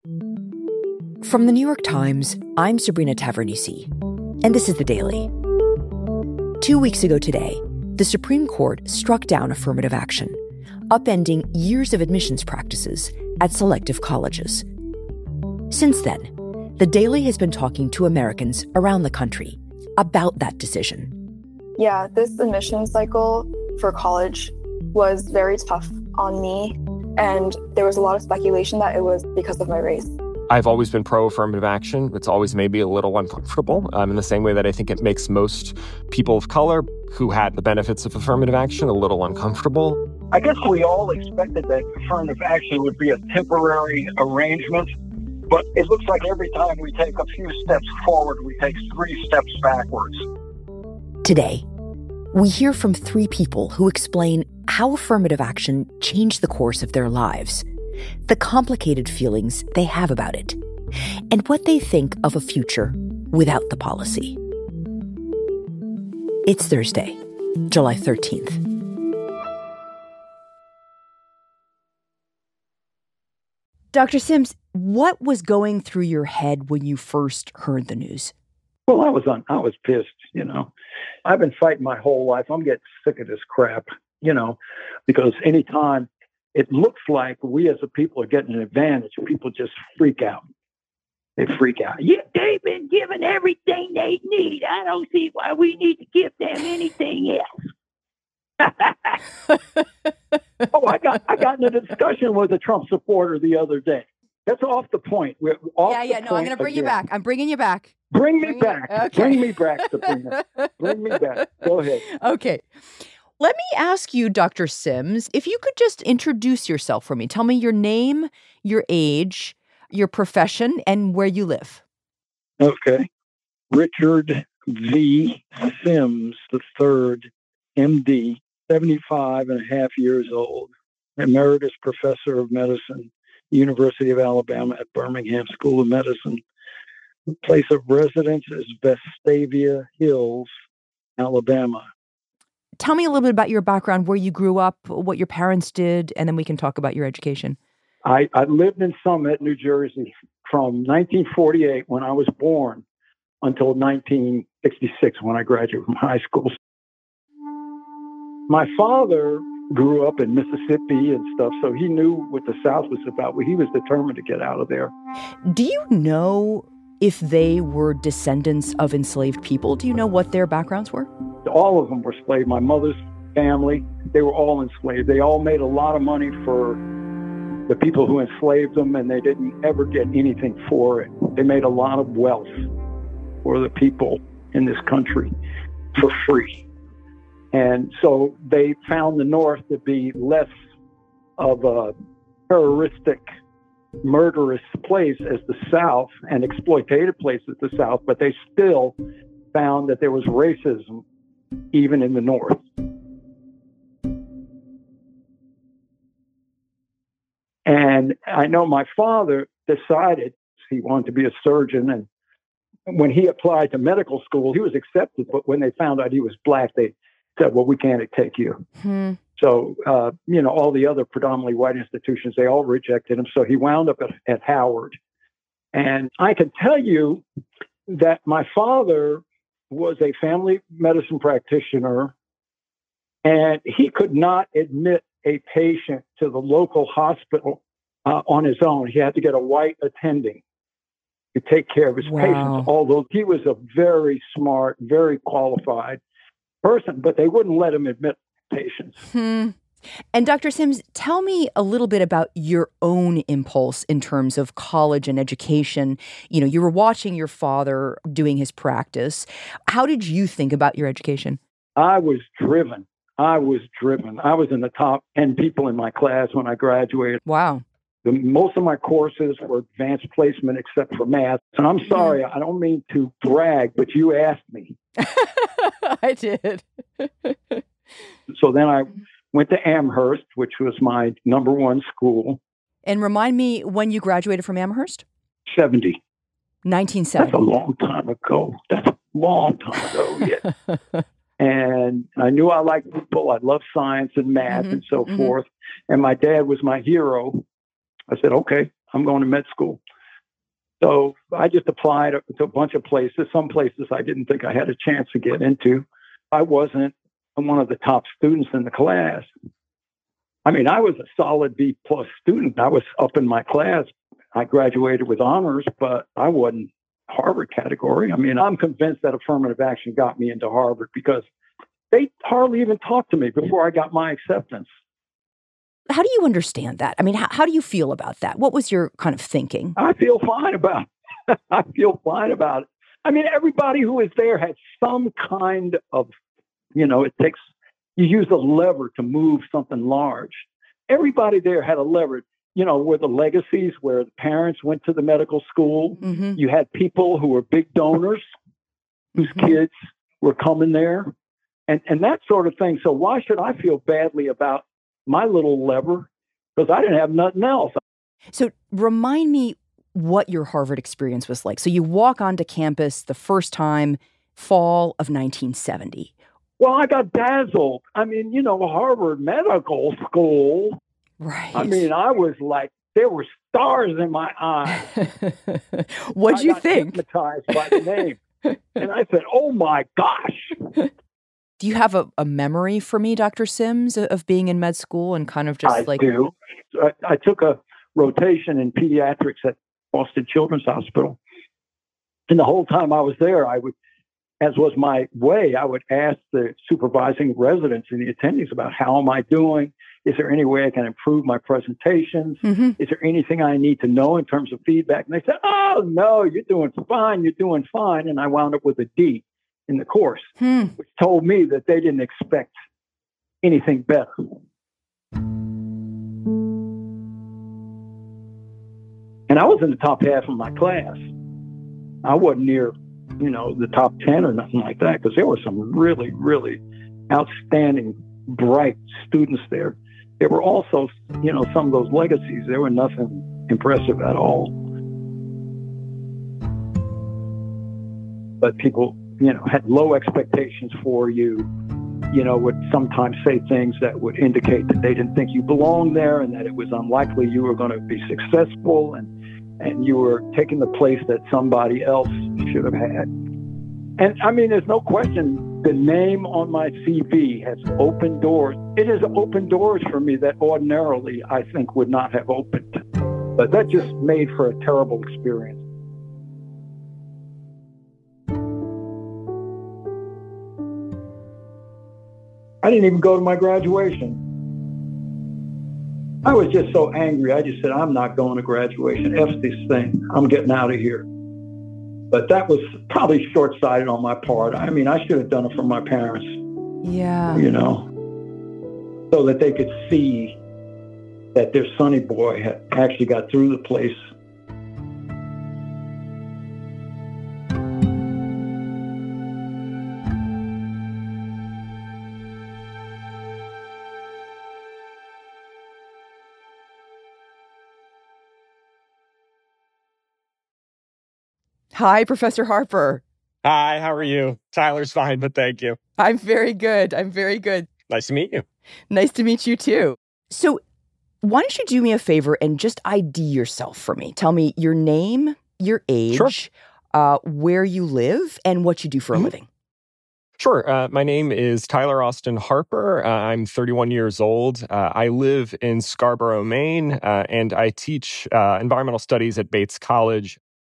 From the New York Times, I'm Sabrina Tavernise, and this is The Daily. 2 weeks ago today, the Supreme Court struck down affirmative action, upending years of admissions practices at selective colleges. Since then, The Daily has been talking to Americans around the country about that decision. Yeah, this admission cycle for college was very tough on me, and there was a lot of speculation that it was because of my race. I've always been pro-affirmative action. It's always maybe a little uncomfortable, in the same way that I think it makes most people of color who had the benefits of affirmative action a little uncomfortable. I guess we all expected that affirmative action would be a temporary arrangement, but it looks like every time we take a few steps forward, we take 3 steps backwards. Today, we hear from 3 people who explain how affirmative action changed the course of their lives, the complicated feelings they have about it, and what they think of a future without the policy. It's Thursday, July 13th. Dr. Sims, what was going through your head when you first heard the news? Well, I was pissed, I've been fighting my whole life. I'm getting sick of this crap, because anytime it looks like we as a people are getting an advantage, people just freak out. They freak out. Yeah, they've been given everything they need. I don't see why we need to give them anything else. I got in a discussion with a Trump supporter the other day. That's off the point. We're off the point. I'm going to bring you back. I'm bringing you back. Bring me back. Okay. Bring me back, Sabrina. Bring me back. Go ahead. Okay. Let me ask you, Dr. Sims, if you could just introduce yourself for me. Tell me your name, your age, your profession, and where you live. Okay. Richard V. Sims III, MD, 75 and a half years old, emeritus professor of medicine, University of Alabama at Birmingham School of Medicine. The place of residence is Vestavia Hills, Alabama. Tell me a little bit about your background, where you grew up, what your parents did, and then we can talk about your education. I lived in Summit, New Jersey from 1948 when I was born until 1966 when I graduated from high school. My father grew up in Mississippi and stuff, so he knew what the South was about. He was determined to get out of there. Do you know if they were descendants of enslaved people? Do you know what their backgrounds were? All of them were enslaved. My mother's family, they were all enslaved. They all made a lot of money for the people who enslaved them, and they didn't ever get anything for it. They made a lot of wealth for the people in this country for free. And so they found the North to be less of a terroristic, murderous place as the South, and exploitative place as the South, but they still found that there was racism even in the North. And I know my father decided he wanted to be a surgeon, and when he applied to medical school, he was accepted, but when they found out he was black, they said, well, we can't take you. So, all the other predominantly white institutions, they all rejected him. So he wound up at Howard. And I can tell you that my father was a family medicine practitioner, and he could not admit a patient to the local hospital on his own. He had to get a white attending to take care of his patients, although he was a very smart, very qualified person, but they wouldn't let him admit patients. And Dr. Sims, tell me a little bit about your own impulse in terms of college and education. You were watching your father doing his practice. How did you think about your education? I was driven. I was in the top 10 people in my class when I graduated. Wow. Most of my courses were advanced placement except for math. And I'm sorry, I don't mean to brag, but you asked me. I did. So then I went to Amherst, which was my number one school. And remind me when you graduated from Amherst? 1970. That's a long time ago. Yeah. And I knew I liked people. I loved science and math and so forth. And my dad was my hero. I said, okay, I'm going to med school. So I just applied to a bunch of places. Some places I didn't think I had a chance to get into. I wasn't one of the top students in the class. I mean, I was a solid B+ student. I was up in my class. I graduated with honors, but I wasn't Harvard category. I mean, I'm convinced that affirmative action got me into Harvard because they hardly even talked to me before I got my acceptance. How do you understand that? I mean, how do you feel about that? What was your kind of thinking? I feel fine about it. I feel fine about it. I mean, everybody who was there had some kind of, you use a lever to move something large. Everybody there had a lever, where the legacies, where the parents went to the medical school. Mm-hmm. You had people who were big donors whose kids were coming there and that sort of thing. So why should I feel badly about my little lever? Because I didn't have nothing else. So remind me what your Harvard experience was like. So you walk onto campus the first time, fall of 1970. Well, I got dazzled. I mean, Harvard Medical School. Right. I mean, I was like, there were stars in my eyes. What'd you think? Hypnotized by the name. And I said, oh my gosh. Do you have a memory for me, Dr. Sims, of being in med school and kind of just I do. I took a rotation in pediatrics at Boston Children's Hospital. And the whole time I was there, I would, as was my way, I would ask the supervising residents and the attendings about how am I doing? Is there any way I can improve my presentations? Mm-hmm. Is there anything I need to know in terms of feedback? And they said, oh, no, you're doing fine. You're doing fine. And I wound up with a D in the course, which told me that they didn't expect anything better. And I was in the top half of my class. I wasn't near, the top 10 or nothing like that, because there were some really, really outstanding, bright students there. There were also, some of those legacies. There were nothing impressive at all. But people, had low expectations for you, would sometimes say things that would indicate that they didn't think you belonged there and that it was unlikely you were going to be successful and you were taking the place that somebody else should have had. And I mean, there's no question the name on my CV has opened doors. It has opened doors for me that ordinarily I think would not have opened. But that just made for a terrible experience. I didn't even go to my graduation. I was just so angry. I just said, I'm not going to graduation. F this thing. I'm getting out of here. But that was probably short-sighted on my part. I mean, I should have done it for my parents. Yeah. So that they could see that their sonny boy had actually got through the place. Hi, Professor Harper. Hi, how are you? Tyler's fine, but thank you. I'm very good. Nice to meet you. Nice to meet you, too. So why don't you do me a favor and just ID yourself for me? Tell me your name, your age, Sure. Where you live, and what you do for a living. Sure. My name is Tyler Austin Harper. I'm 31 years old. I live in Scarborough, Maine, and I teach environmental studies at Bates College.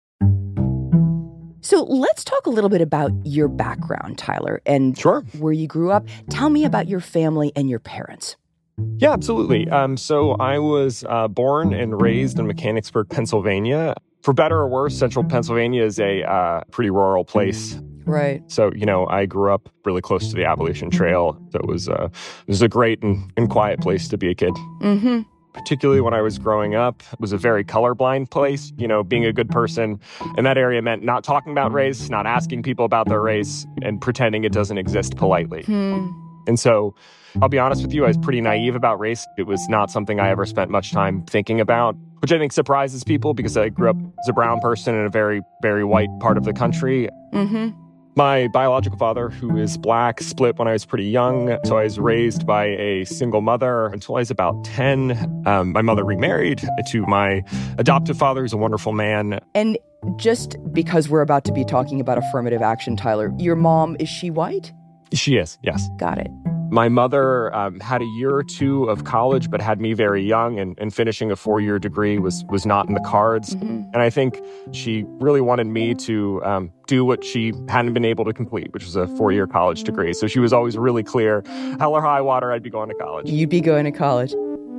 So let's talk a little bit about your background, Tyler, and where you grew up. Tell me about your family and your parents. Yeah, absolutely. So I was born and raised in Mechanicsburg, Pennsylvania. For better or worse, central Pennsylvania is a pretty rural place. Right. So, I grew up really close to the Appalachian Trail. So it was a great and quiet place to be a kid. Mm-hmm. Particularly when I was growing up, it was a very colorblind place. Being a good person in that area meant not talking about race, not asking people about their race, and pretending it doesn't exist politely. And so I'll be honest with you, I was pretty naive about race. It was not something I ever spent much time thinking about, which I think surprises people because I grew up as a brown person in a very, very white part of the country. Mm-hmm. My biological father, who is Black, split when I was pretty young, so I was raised by a single mother until I was about 10. My mother remarried to my adoptive father, who's a wonderful man. And just because we're about to be talking about affirmative action, Tyler, your mom, is she white? She is, yes. Got it. My mother had a year or two of college, but had me very young, and finishing a 4-year degree was not in the cards. Mm-hmm. And I think she really wanted me to do what she hadn't been able to complete, which was a 4-year college degree. So she was always really clear, hell or high water, I'd be going to college. You'd be going to college.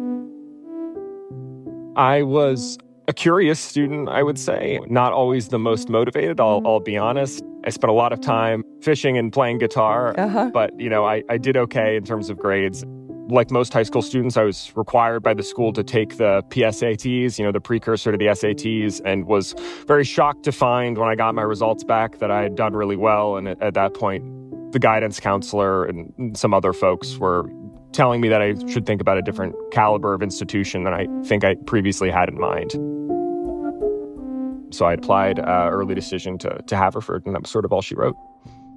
I was a curious student, I would say. Not always the most motivated, I'll be honest. I spent a lot of time fishing and playing guitar, but, I did okay in terms of grades. Like most high school students, I was required by the school to take the PSATs, the precursor to the SATs, and was very shocked to find when I got my results back that I had done really well. And at that point, the guidance counselor and some other folks were telling me that I should think about a different caliber of institution than I think I previously had in mind. So I applied early decision to Haverford, and that was sort of all she wrote.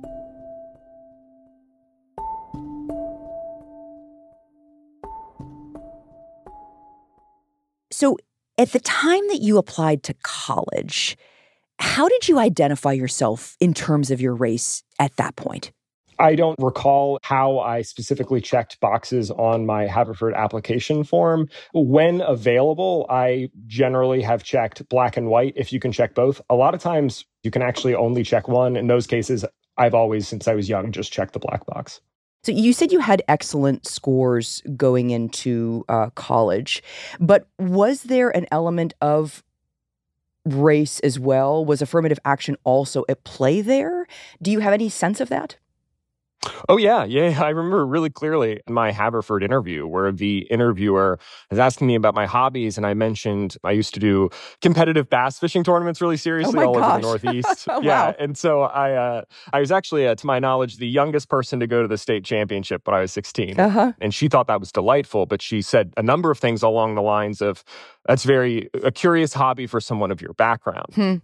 So at the time that you applied to college, how did you identify yourself in terms of your race at that point? I don't recall how I specifically checked boxes on my Haverford application form. When available, I generally have checked black and white if you can check both. A lot of times you can actually only check one. In those cases, I've always, since I was young, just checked the black box. So you said you had excellent scores going into college, but was there an element of race as well? Was affirmative action also at play there? Do you have any sense of that? Oh, yeah. I remember really clearly my Haverford interview where the interviewer was asking me about my hobbies, and I mentioned I used to do competitive bass fishing tournaments really seriously all over the Northeast. Wow. Yeah, and so I was actually, to my knowledge, the youngest person to go to the state championship when I was 16. And she thought that was delightful, but she said a number of things along the lines of, that's a curious hobby for someone of your background.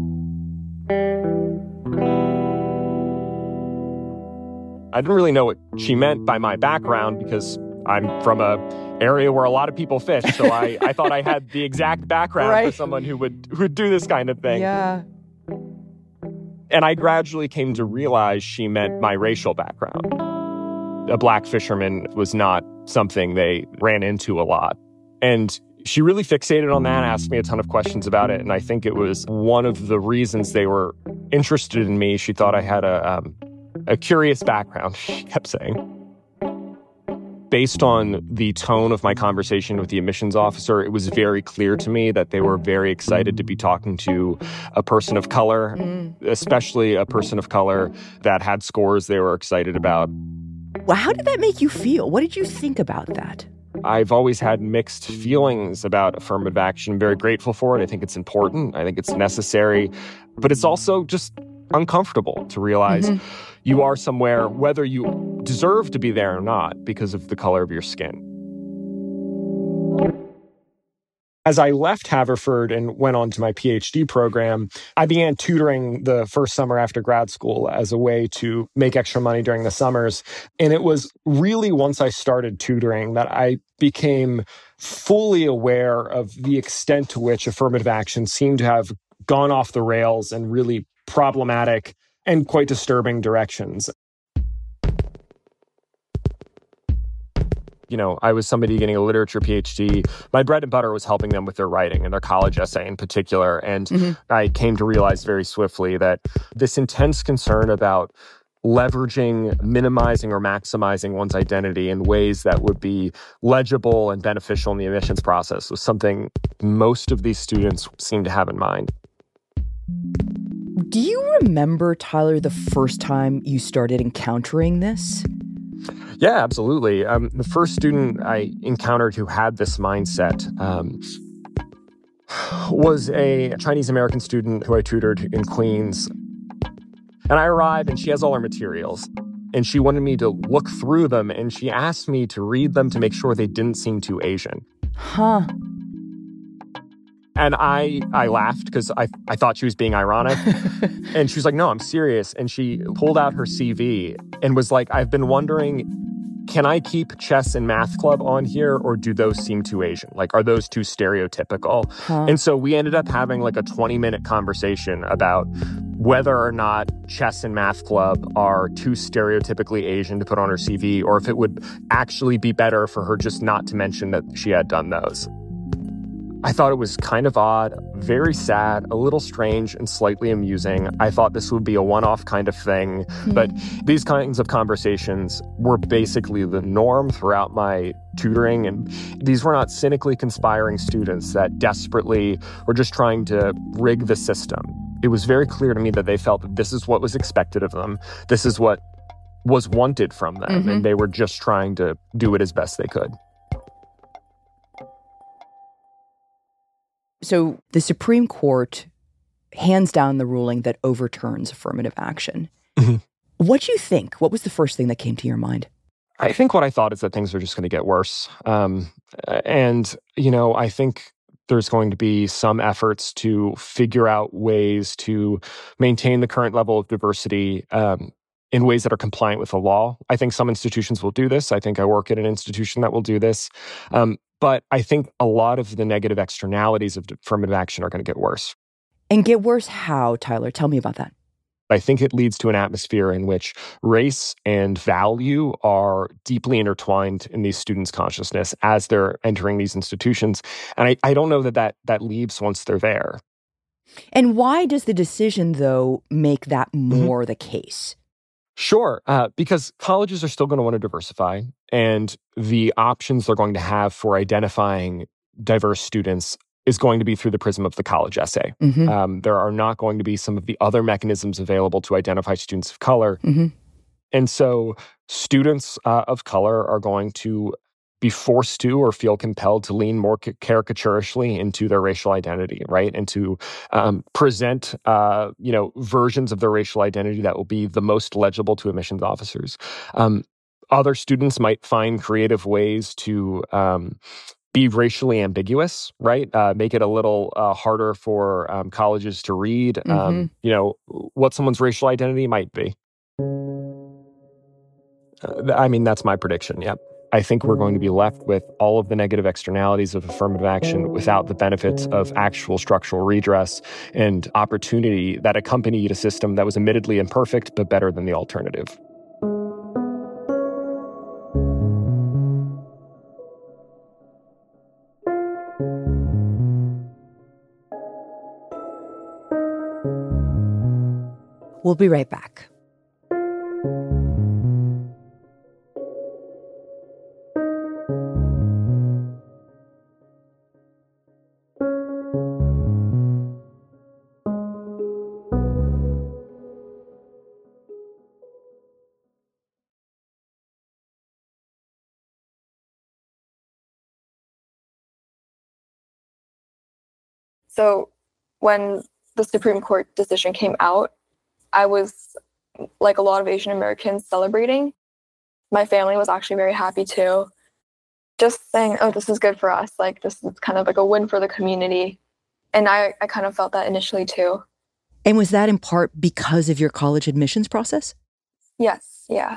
I didn't really know what she meant by my background because I'm from a area where a lot of people fish. So I thought I had the exact background for someone who would do this kind of thing. Yeah. And I gradually came to realize she meant my racial background. A Black fisherman was not something they ran into a lot. And she really fixated on that, asked me a ton of questions about it. And I think it was one of the reasons they were interested in me. She thought I had a curious background, she kept saying. Based on the tone of my conversation with the admissions officer, it was very clear to me that they were very excited to be talking to a person of color, especially a person of color that had scores they were excited about. Well, how did that make you feel? What did you think about that? I've always had mixed feelings about affirmative action. I'm very grateful for it. I think it's important. I think it's necessary. But it's also just uncomfortable to realize you are somewhere, whether you deserve to be there or not, because of the color of your skin. As I left Haverford and went on to my PhD program, I began tutoring the first summer after grad school as a way to make extra money during the summers. And it was really once I started tutoring that I became fully aware of the extent to which affirmative action seemed to have gone off the rails and really problematic and quite disturbing directions. I was somebody getting a literature PhD. My bread and butter was helping them with their writing and their college essay in particular. And I came to realize very swiftly that this intense concern about leveraging, minimizing, or maximizing one's identity in ways that would be legible and beneficial in the admissions process was something most of these students seem to have in mind. Do you remember, Tyler, the first time you started encountering this? Yeah, absolutely. The first student I encountered who had this mindset was a Chinese-American student who I tutored in Queens. And I arrived and she has all her materials. And she wanted me to look through them, and she asked me to read them to make sure they didn't seem too Asian. Huh. And I laughed because I thought she was being ironic. And she was like, no, I'm serious. And she pulled out her CV and was like, I've been wondering, can I keep chess and math club on here, or do those seem too Asian? Like, are those too stereotypical? And so we ended up having like a 20-minute conversation about whether or not chess and math club are too stereotypically Asian to put on her CV, or if it would actually be better for her just not to mention that she had done those. I thought it was kind of odd, very sad, a little strange, and slightly amusing. I thought this would be a one-off kind of thing, but these kinds of conversations were basically the norm throughout my tutoring, and these were not cynically conspiring students that desperately were just trying to rig the system. It was very clear to me that they felt that this is what was expected of them, this is what was wanted from them, and they were just trying to do it as best they could. So the Supreme Court hands down the ruling that overturns affirmative action. What do you think? What was the first thing that came to your mind? I think what I thought is that things are just going to get worse. And, you know, I think there's going to be some efforts to figure out ways to maintain the current level of diversity in ways that are compliant with the law. I think some institutions will do this. I think I work at an institution that will do this. But I think a lot of the negative externalities of affirmative action are going to get worse. And get worse how, Tyler? Tell me about that. I think it leads to an atmosphere in which race and value are deeply intertwined in these students' consciousness as they're entering these institutions. And I don't know that leaves once they're there. And why does the decision, though, make that more the case? Sure, because colleges are still going to want to diversify, and the options they're going to have for identifying diverse students is going to be through the prism of the college essay. There are not going to be some of the other mechanisms available to identify students of color. And so students of color are going to be forced to or feel compelled to lean more caricaturishly into their racial identity, right? And to present, versions of their racial identity that will be the most legible to admissions officers. Other students might find creative ways to be racially ambiguous, right? Make it a little harder for colleges to read, what someone's racial identity might be. That's my prediction, yep. I think we're going to be left with all of the negative externalities of affirmative action without the benefits of actual structural redress and opportunity that accompanied a system that was admittedly imperfect, but better than the alternative. We'll be right back. So when the Supreme Court decision came out, I was, like a lot of Asian Americans, celebrating. My family was actually very happy too. Just saying, oh, this is good for us. Like, this is kind of like a win for the community. And I kind of felt that initially too. And was that in part because of your college admissions process? Yes, yeah.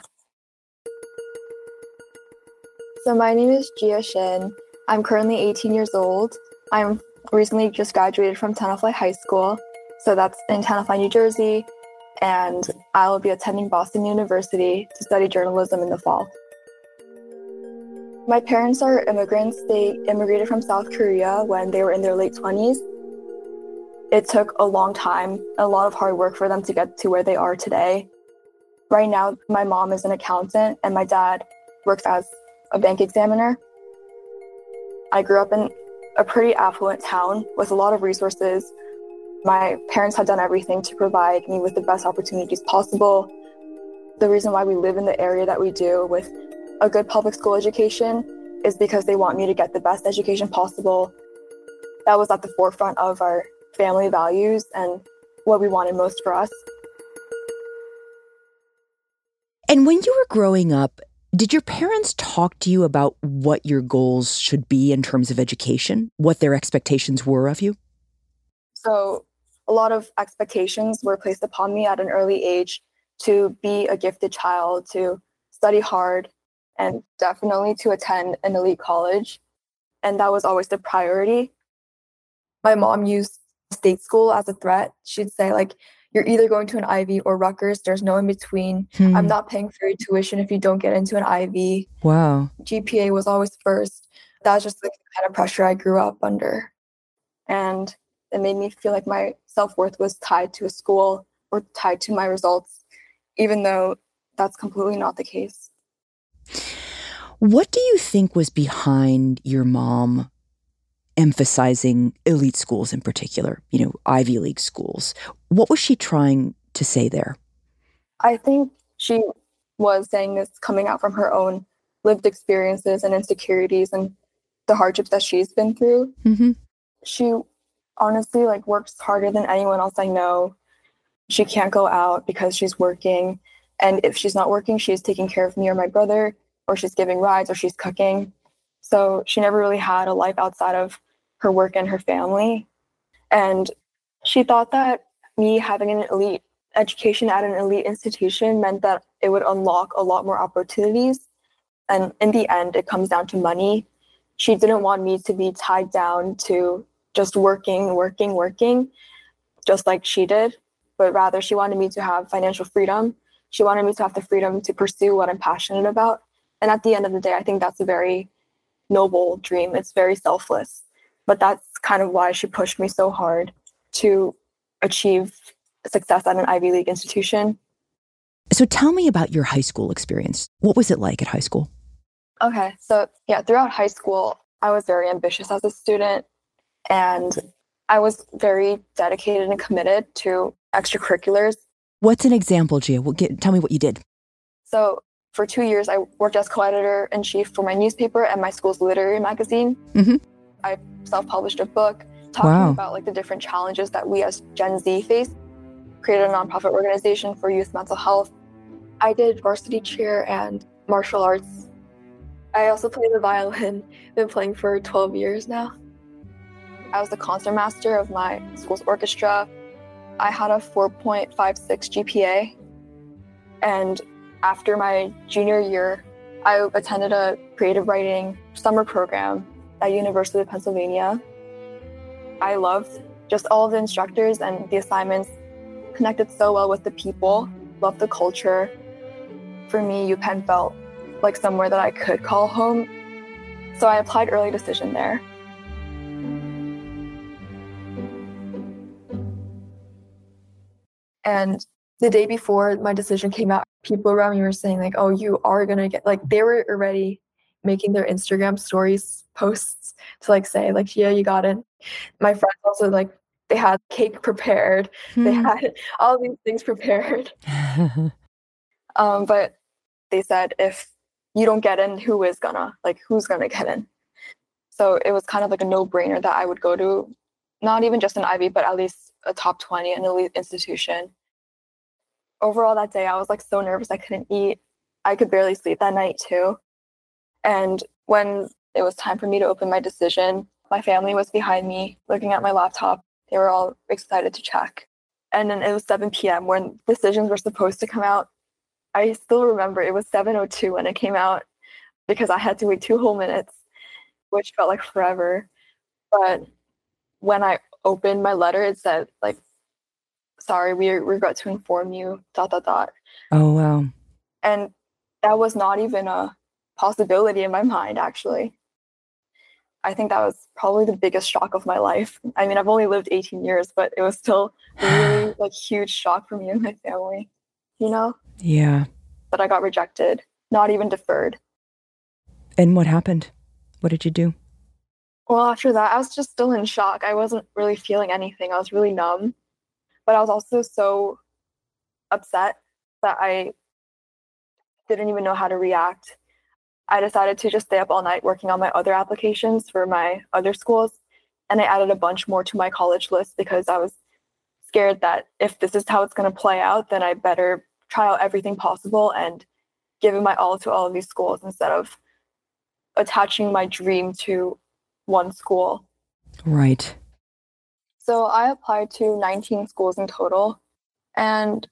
So my name is Jia Shin. I'm currently 18 years old. I'm recently just graduated from Tenafly High School. So that's in Tenafly, New Jersey. And I will be attending Boston University to study journalism in the fall. My parents are immigrants. They immigrated from South Korea when they were in their late 20s. It took a long time, a lot of hard work for them to get to where they are today. Right now, my mom is an accountant and my dad works as a bank examiner. I grew up in a pretty affluent town with a lot of resources. My parents had done everything to provide me with the best opportunities possible. The reason why we live in the area that we do with a good public school education is because they want me to get the best education possible. That was at the forefront of our family values and what we wanted most for us. And when you were growing up, did your parents talk to you about what your goals should be in terms of education, what their expectations were of you? So a lot of expectations were placed upon me at an early age to be a gifted child, to study hard, and definitely to attend an elite college. And that was always the priority. My mom used state school as a threat. She'd say, like, you're either going to an Ivy or Rutgers. There's no in between. I'm not paying for your tuition if you don't get into an Ivy. Wow. GPA was always first. That was just like the kind of pressure I grew up under. And it made me feel like my self-worth was tied to a school or tied to my results, even though that's completely not the case. What do you think was behind your mom emphasizing elite schools in particular, Ivy League schools? What was she trying to say there? I think she was saying this coming out from her own lived experiences and insecurities and the hardships that she's been through. Mm-hmm. She honestly works harder than anyone else I know. She can't go out because she's working. And if she's not working, she's taking care of me or my brother, or she's giving rides, or she's cooking. So she never really had a life outside of her work and her family. And she thought that me having an elite education at an elite institution meant that it would unlock a lot more opportunities. And in the end, it comes down to money. She didn't want me to be tied down to just working, just like she did, but rather she wanted me to have financial freedom. She wanted me to have the freedom to pursue what I'm passionate about. And at the end of the day, I think that's a very noble dream. It's very selfless. But that's kind of why she pushed me so hard to achieve success at an Ivy League institution. So tell me about your high school experience. What was it like at high school? Okay, so throughout high school, I was very ambitious as a student, and I was very dedicated and committed to extracurriculars. What's an example, Gia? Tell me what you did. So for 2 years, I worked as co-editor-in-chief for my newspaper and my school's literary magazine. Mm-hmm. I self-published a book talking about the different challenges that we as Gen Z face. Created a nonprofit organization for youth mental health. I did varsity cheer and martial arts. I also played the violin. Been playing for 12 years now. I was the concertmaster of my school's orchestra. I had a 4.56 GPA. And after my junior year, I attended a creative writing summer program at University of Pennsylvania. I loved just all of the instructors and the assignments, connected so well with the people, loved the culture. For me, UPenn felt like somewhere that I could call home. So I applied early decision there. And the day before my decision came out, people around me were saying oh, you are going to get, they were already making their Instagram stories posts to say yeah, you got it. My friends also they had cake prepared. They had all these things prepared. But they said, if you don't get in, who's gonna get in? So it was kind of a no-brainer that I would go to not even just an Ivy, but at least a top 20, an elite institution. Overall that day, I was so nervous I couldn't eat. I could barely sleep that night too. And when it was time for me to open my decision, my family was behind me looking at my laptop. They were all excited to check. And then it was 7 p.m. when decisions were supposed to come out. I still remember it was 7:02 when it came out because I had to wait 2 whole minutes, which felt like forever. But when I opened my letter, it said sorry, we regret to inform you, ... Oh, wow. And that was not even a possibility in my mind, actually. I think that was probably the biggest shock of my life. I mean, I've only lived 18 years, but it was still a really huge shock for me and my family, Yeah. That I got rejected, not even deferred. And what happened? What did you do? Well, after that, I was just still in shock. I wasn't really feeling anything. I was really numb. But I was also so upset that I didn't even know how to react. I decided to just stay up all night working on my other applications for my other schools. And I added a bunch more to my college list because I was scared that if this is how it's going to play out, then I better try out everything possible and give it my all to all of these schools instead of attaching my dream to one school. Right. So I applied to 19 schools in total, and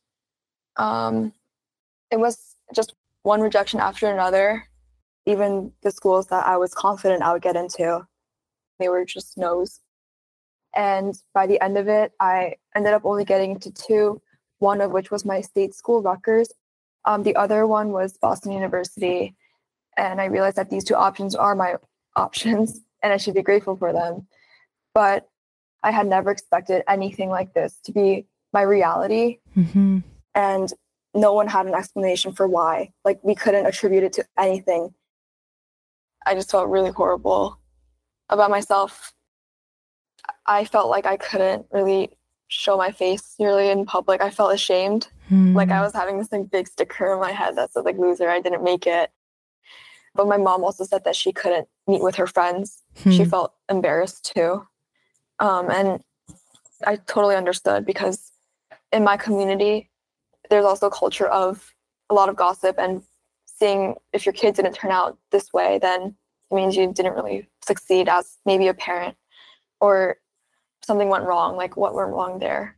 it was just one rejection after another. Even the schools that I was confident I would get into, they were just no's. And by the end of it, I ended up only getting into two, one of which was my state school, Rutgers. The other one was Boston University. And I realized that these two options are my options, and I should be grateful for them. But I had never expected anything like this to be my reality. Mm-hmm. And no one had an explanation for why. Like, we couldn't attribute it to anything. I just felt really horrible about myself. I felt like I couldn't really show my face really in public. I felt ashamed. Like I was having this like big sticker in my head that said like loser, I didn't make it. But my mom also said that she couldn't meet with her friends. She felt embarrassed too. And I totally understood, because in my community, there's also a culture of a lot of gossip, and seeing if your kid didn't turn out this way, then it means you didn't really succeed as maybe a parent, or something went wrong, like what went wrong there.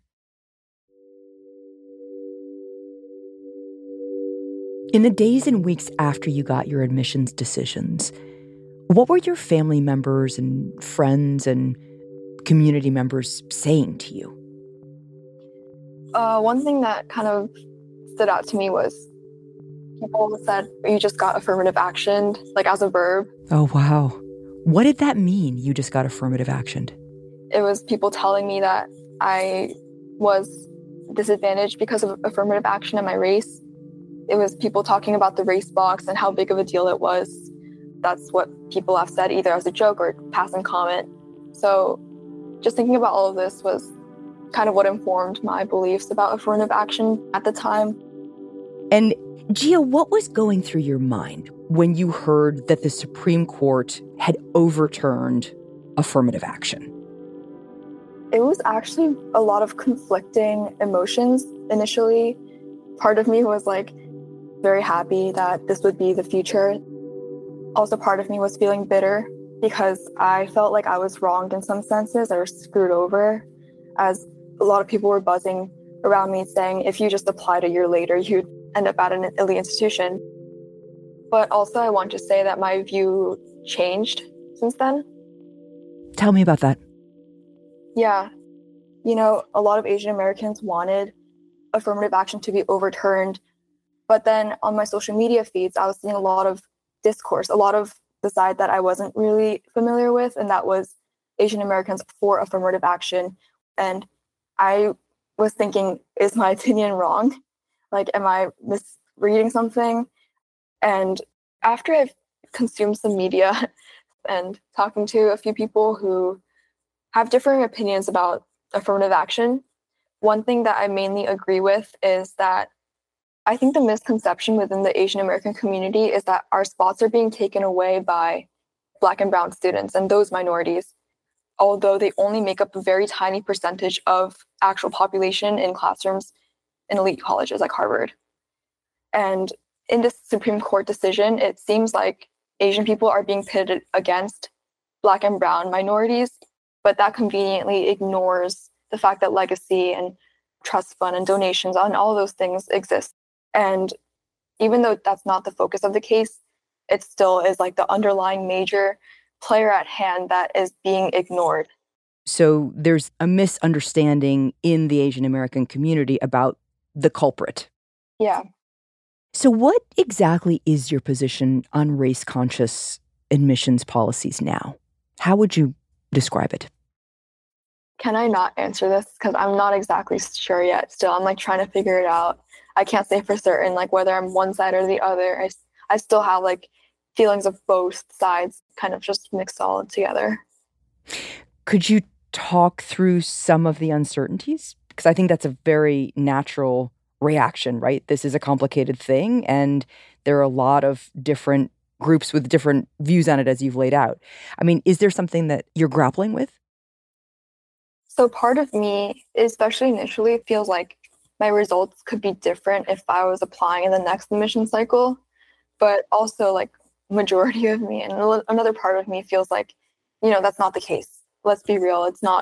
In the days and weeks after you got your admissions decisions, what were your family members and friends and community members saying to you? One thing that kind of stood out to me was people said, you just got affirmative actioned, like as a verb. Oh, wow. What did that mean, you just got affirmative actioned? It was people telling me that I was disadvantaged because of affirmative action in my race. It was people talking about the race box and how big of a deal it was. That's what people have said, either as a joke or passing comment. So just thinking about all of this was kind of what informed my beliefs about affirmative action at the time. And Gia, what was going through your mind when you heard that the Supreme Court had overturned affirmative action? It was actually a lot of conflicting emotions initially. Part of me was like very happy that this would be the future. Also, part of me was feeling bitter because I felt like I was wronged in some senses. I was screwed over, as a lot of people were buzzing around me saying, if you just applied a year later, you'd end up at an elite institution. But also, I want to say that my view changed since then. Tell me about that. Yeah. You know, a lot of Asian Americans wanted affirmative action to be overturned. But then on my social media feeds, I was seeing a lot of discourse, a lot of the side that I wasn't really familiar with, and that was Asian Americans for affirmative action. And I was thinking, is my opinion wrong? Like, am I misreading something? And after I've consumed some media and talking to a few people who have differing opinions about affirmative action, one thing that I mainly agree with is that I think the misconception within the Asian American community is that our spots are being taken away by Black and Brown students and those minorities, although they only make up a very tiny percentage of actual population in classrooms in elite colleges like Harvard. And in this Supreme Court decision, it seems like Asian people are being pitted against Black and Brown minorities, but that conveniently ignores the fact that legacy and trust fund and donations and all of those things exist. And even though that's not the focus of the case, it still is like the underlying major player at hand that is being ignored. So there's a misunderstanding in the Asian American community about the culprit. Yeah. So what exactly is your position on race-conscious admissions policies now? How would you describe it? Can I not answer this? Because I'm not exactly sure yet. Still, I'm like trying to figure it out. I can't say for certain, like whether I'm one side or the other. I still have like feelings of both sides kind of just mixed all together. Could you talk through some of the uncertainties? Because I think that's a very natural reaction, right? This is a complicated thing, and there are a lot of different groups with different views on it, as you've laid out. I mean, is there something that you're grappling with? So part of me, especially initially, feels like my results could be different if I was applying in the next admission cycle. But also, like, majority of me and another part of me feels like, you know, that's not the case. Let's be real. It's not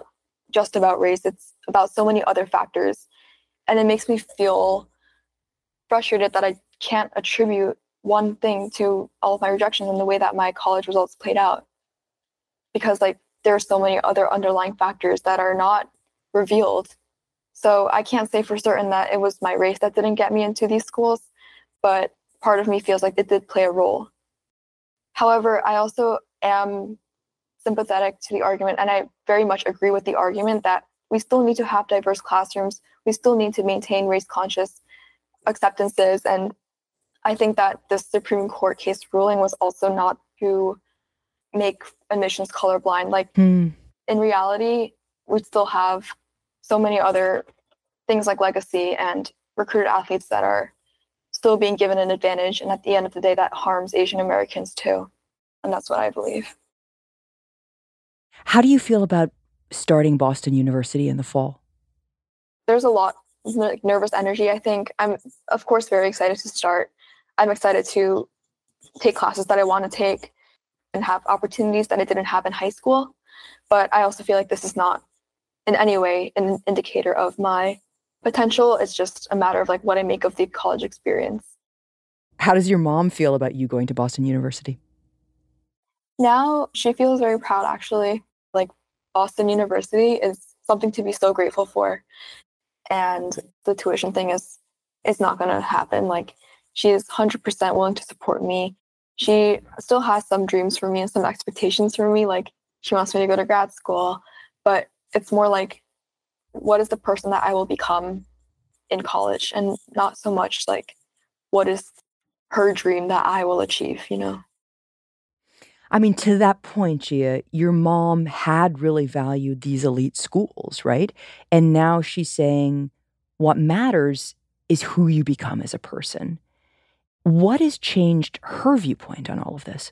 just about race. It's about so many other factors. And it makes me feel frustrated that I can't attribute one thing to all of my rejections in the way that my college results played out. Because there are so many other underlying factors that are not revealed. So I can't say for certain that it was my race that didn't get me into these schools, but part of me feels like it did play a role. However, I also am sympathetic to the argument, and I very much agree with the argument that we still need to have diverse classrooms. We still need to maintain race-conscious acceptances. And I think that the Supreme Court case ruling was also not to make admissions colorblind. In reality, we still have so many other things like legacy and recruited athletes that are still being given an advantage. And at the end of the day, that harms Asian Americans too. And that's what I believe. How do you feel about starting Boston University in the fall? There's a lot of nervous energy, I think. I'm, of course, very excited to start. I'm excited to take classes that I want to take and have opportunities that I didn't have in high school. But I also feel like this is not in any way an indicator of my potential. It's just a matter of what I make of the college experience. How does your mom feel about you going to Boston University? Now she feels very proud, actually. Boston University is something to be so grateful for. And the tuition thing is not going to happen. She is 100% willing to support me. She still has some dreams for me and some expectations for me. She wants me to go to grad school, but it's more what is the person that I will become in college, and not so much what is her dream that I will achieve, I mean, to that point, Gia, your mom had really valued these elite schools, right? And now she's saying what matters is who you become as a person. What has changed her viewpoint on all of this?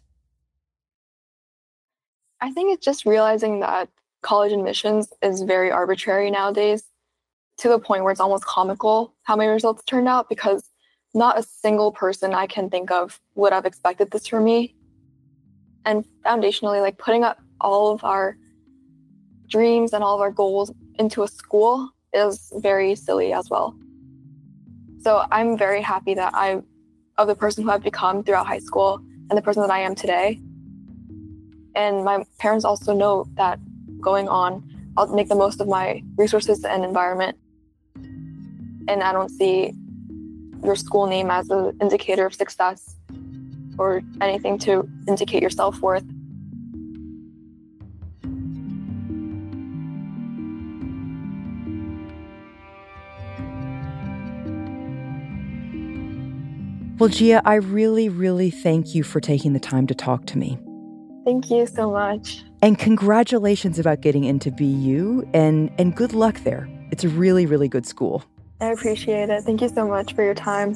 I think it's just realizing that college admissions is very arbitrary nowadays, to the point where it's almost comical how my results turned out, because not a single person I can think of would have expected this from me. And foundationally, putting up all of our dreams and all of our goals into a school is very silly as well. So I'm very happy that of the person who I've become throughout high school and the person that I am today. And my parents also know that going on, I'll make the most of my resources and environment. And I don't see your school name as an indicator of success or anything to indicate your self-worth. Well, Gia, I really, really thank you for taking the time to talk to me. Thank you so much. And congratulations about getting into BU, and good luck there. It's a really, really good school. I appreciate it. Thank you so much for your time.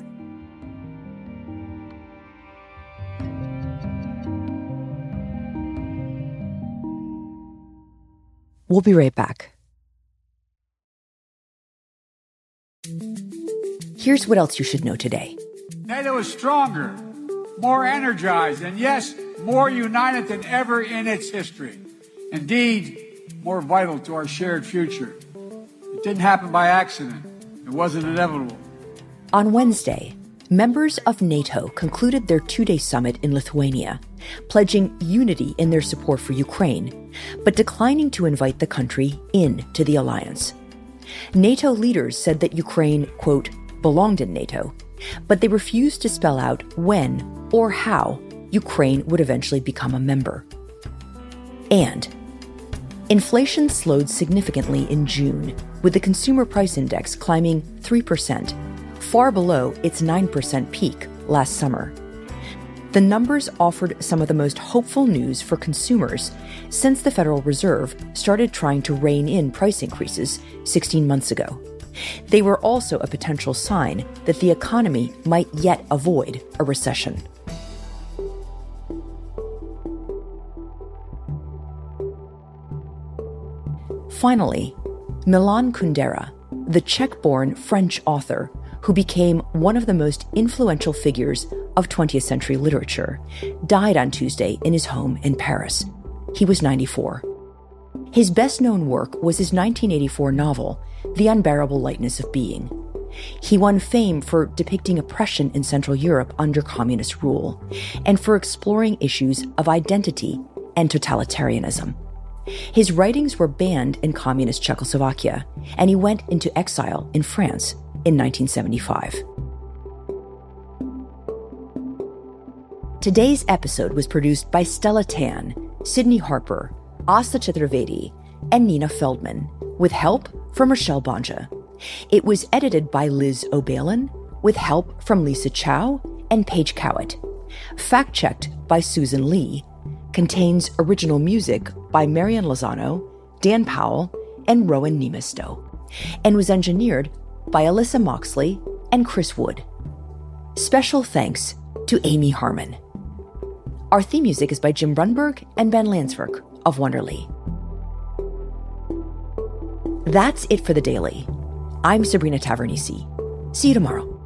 We'll be right back. Here's what else you should know today. NATO is stronger, more energized, and yes, more united than ever in its history. Indeed, more vital to our shared future. It didn't happen by accident. It wasn't inevitable. On Wednesday, members of NATO concluded their two-day summit in Lithuania, pledging unity in their support for Ukraine, but declining to invite the country into the alliance. NATO leaders said that Ukraine, quote, belonged in NATO, but they refused to spell out when or how Ukraine would eventually become a member. And inflation slowed significantly in June, with the consumer price index climbing 3%, far below its 9% peak last summer. The numbers offered some of the most hopeful news for consumers since the Federal Reserve started trying to rein in price increases 16 months ago. They were also a potential sign that the economy might yet avoid a recession. Finally, Milan Kundera, the Czech-born French author who became one of the most influential figures of 20th century literature, died on Tuesday in his home in Paris. He was 94. His best-known work was his 1984 novel, The Unbearable Lightness of Being. He won fame for depicting oppression in Central Europe under communist rule, and for exploring issues of identity and totalitarianism. His writings were banned in communist Czechoslovakia, and he went into exile in France in 1975. Today's episode was produced by Stella Tan, Sydney Harper, Asta Chaturvedi, and Nina Feldman, with help from Rochelle Banja. It was edited by Liz O'Balin, with help from Lisa Chow and Paige Cowett. Fact-checked by Susan Lee. Contains original music by Marian Lozano, Dan Powell, and Rowan Nemisto. And was engineered by Alyssa Moxley and Chris Wood. Special thanks to Amy Harmon. Our theme music is by Jim Brunberg and Ben Landsverk of Wonderly. That's it for The Daily. I'm Sabrina Tavernise. See you tomorrow.